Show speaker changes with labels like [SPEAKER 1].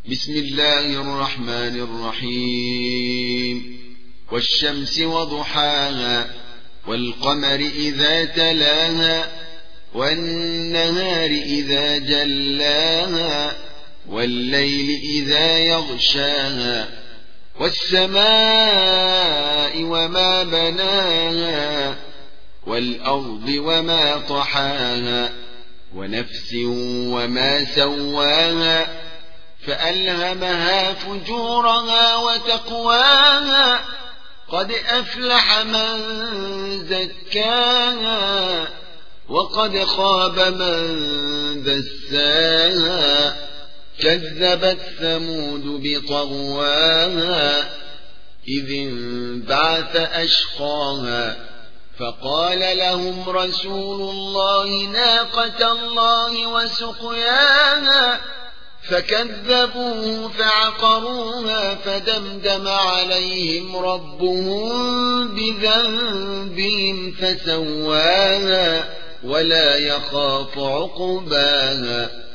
[SPEAKER 1] بسم الله الرحمن الرحيم والشمس وضحاها والقمر إذا تلاها والنهار إذا جلاها والليل إذا يغشاها والسماء وما بناها والأرض وما طحاها ونفس وما سواها فألهمها فجورها وتقواها قد أفلح من زكاها وقد خاب من دساها كذبت ثمود بطغواها إذ انبعث أشقاها فقال لهم رسول الله ناقة الله وسقياها فكذبوه فعقروها فدمدم عليهم ربهم بذنبهم فسواها ولا يخاف عقباها